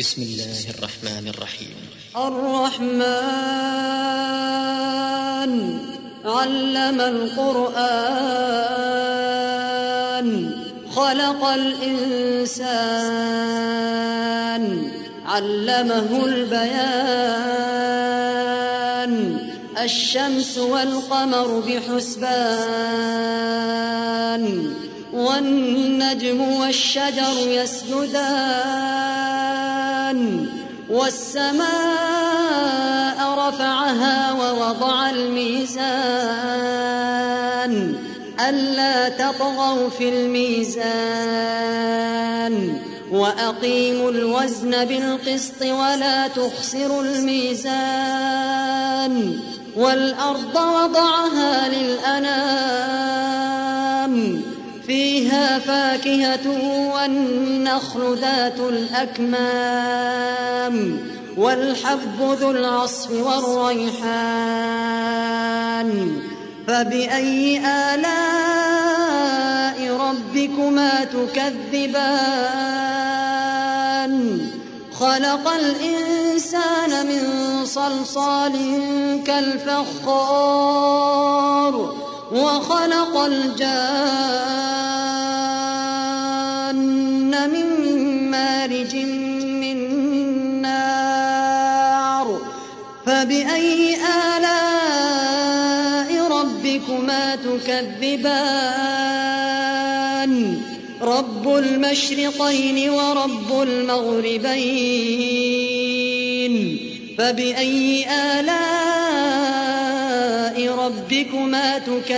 بسم الله الرحمن الرحيم. الرحمن علم القرآن خلق الإنسان علمه البيان الشمس والقمر بحسبان والنجم والشجر يسجدان والسماء رفعها ووضع الميزان ألا تطغوا في الميزان وأقيموا الوزن بالقسط ولا تخسروا الميزان والأرض وضعها للأنام فيها فاكهة والنخل ذات الأكمام والحب ذو العصف والريحان فبأي آلاء ربكما تكذبان خلق الإنسان من صلصال كالفخار وخلق الجان من مارج من نار فبأي آلاء ربكما تكذبان رب المشرقين ورب المغربين فبأي آلاء ربكما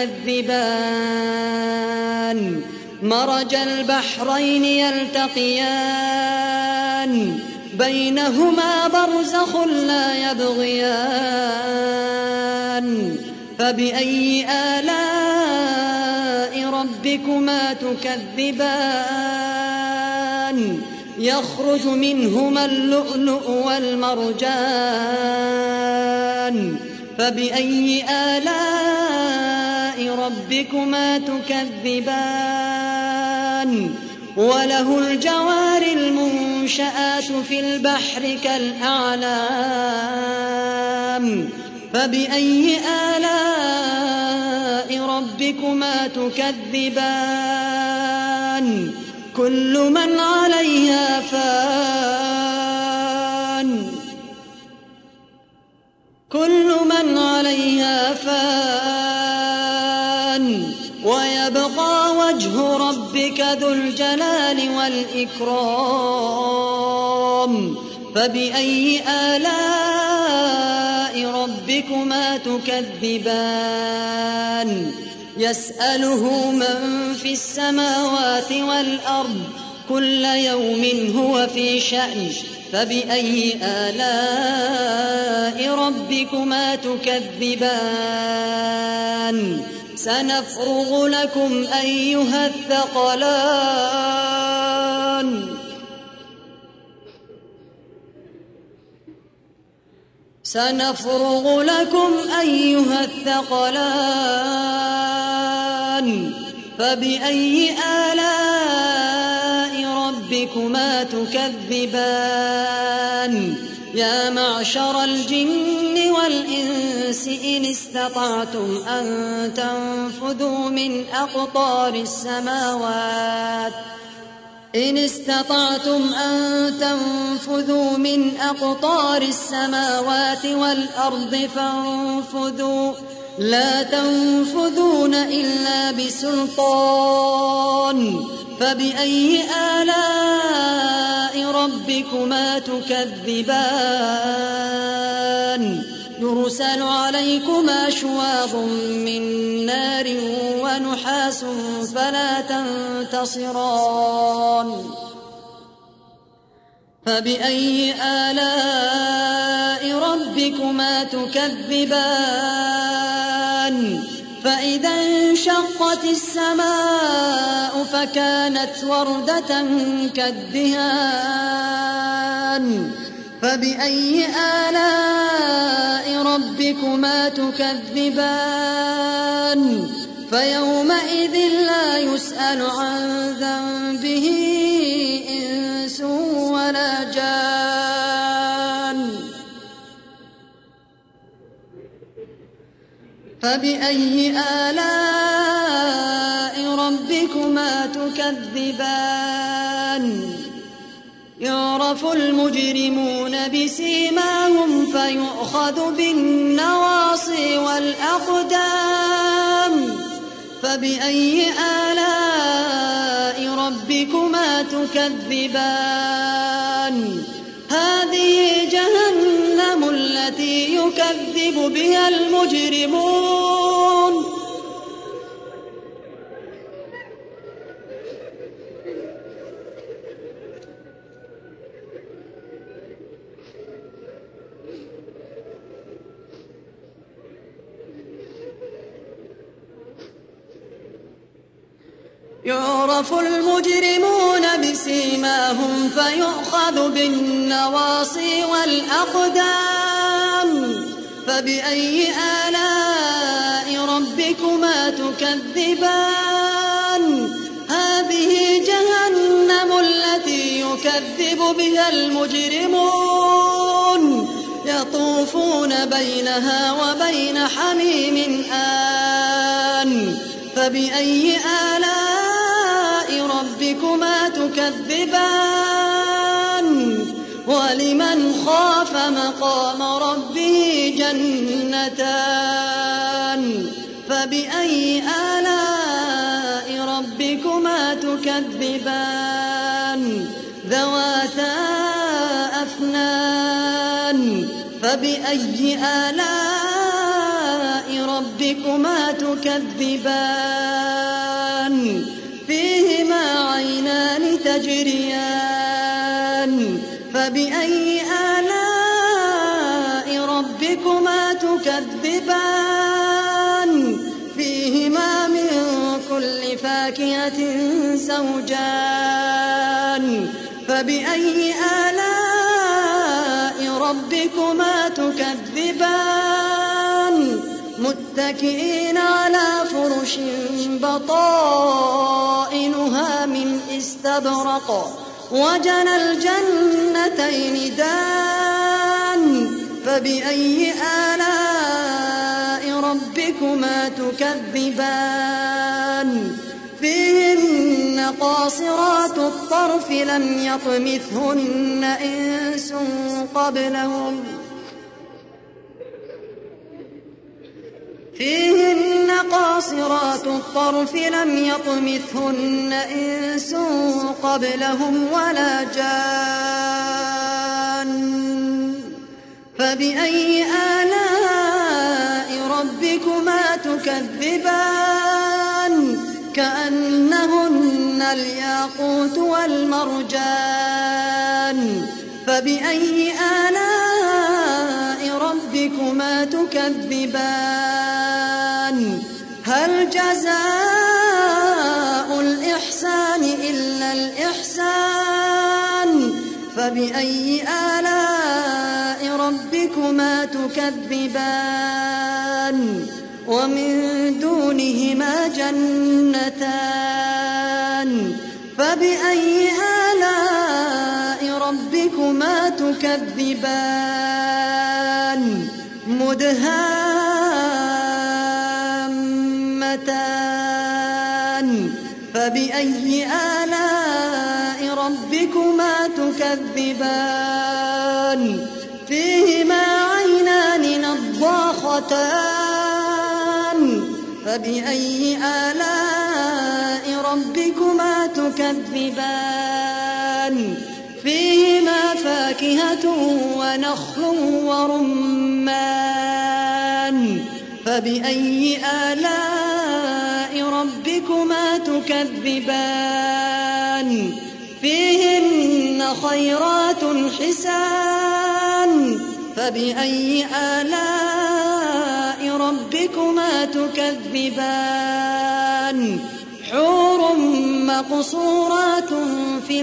تكذبان مرج البحرين يلتقيان بينهما برزخ لا يبغيان فبأي آلاء ربكما تكذبان يخرج منهما اللؤلؤ والمرجان فبأي آلاء ربكما تكذبان وله الجوار المنشآت في البحر كالأعلام فبأي آلاء ربكما تكذبان كل من عليها فان ويبقى وجه ربك ذو الجلال والإكرام فبأي آلاء ربكما تكذبان يسأله من في السماوات والأرض كل يوم هو في شأن فبأي آلاء ربكما تكذبان سنفرغ لكم أيها الثقلان فبأي آلاء ربكما تكذبان يا معشر الجن والإنس إن استطعتم أن تنفذوا من أقطار السماوات والأرض فانفذوا لا تنفذون إلا بسلطان فبأي آلاء ربكما تكذبان يرسل عليكما شواظ من نار ونحاس فلا تنتصران فبأي آلاء ربكما تكذبان فإذا انشقت السماء فكانت وردة كالدهان فبأي آلاء ربكما تكذبان فيومئذ لا يسأل عن ذنبه إنس ولا جان فبأي آلاء ربكما تكذبان يعرف المجرمون بسيماهم فيؤخذ بالنواصي والأقدام فبأي آلاء ربكما تكذبان هذه جهنم التي يكذب بها المجرمون يعرف المجرمون بسيماهم فيؤخذ بالنواصي والأقدام فبأي آلاء ربكما تكذبان هذه جهنم التي يكذب بها المجرمون يطوفون بينها وبين حميم آن فبأي آلاء ربكما تكذبان ولمن خاف مقام ربه جنتان فبأي آلاء ربكما تكذبان ذواتا أفنان فبأي آلاء ربكما تكذبان فيهما عينان تجريان فبأي آلاء ربكما تكذبان فيهما من كل فاكهة زوجان فبأي آلاء ربكما تكذبان متكئين على فرش بطائنها من استبرق وجنى الجنتين دان فبأي آلاء ربكما تكذبان فيهن قاصرات الطرف لم يطمثهن إنس قبلهم فيهن قاصرات الطرف لم يطمثهن إنس قبلهم ولا جان فبأي آلاء ربكما تكذبان كأنهن الياقوت والمرجان فبأي آلاء ربكما تكذبان هل جزاء الإحسان إلا الإحسان فبأي آلاء ربكما تكذبان ومن دونهما جنتان فبأي آلاء ربكما تكذبان مدهامتان فبأي آلاء ربكما تكذبان فيهما عينان نضاختان فبأي آلاء ربكما تكذبان فيهما فاكهة ونخل ورمان فبأي آلاء ربكما تكذبان فيهن خيرات حسان فبأي آلاء ربكما تكذبان حور مقصورات في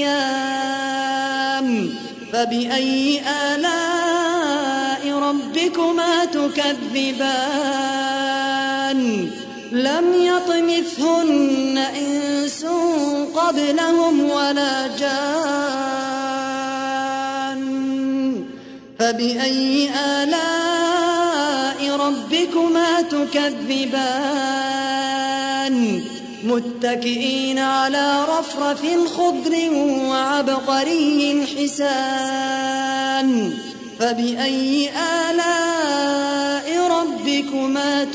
الخيام فبأي آلاء ربكما تكذبان لم يطمثهن إنس قبلهم ولا جان فبأي آلاء ربكما تكذبان متكئين على رفرف خضر وعبقري حسان فبأي آلاء ربكما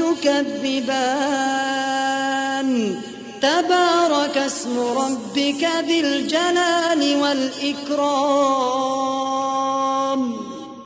تكذبان تبارك اسم ربك ذي الجلال والإكرام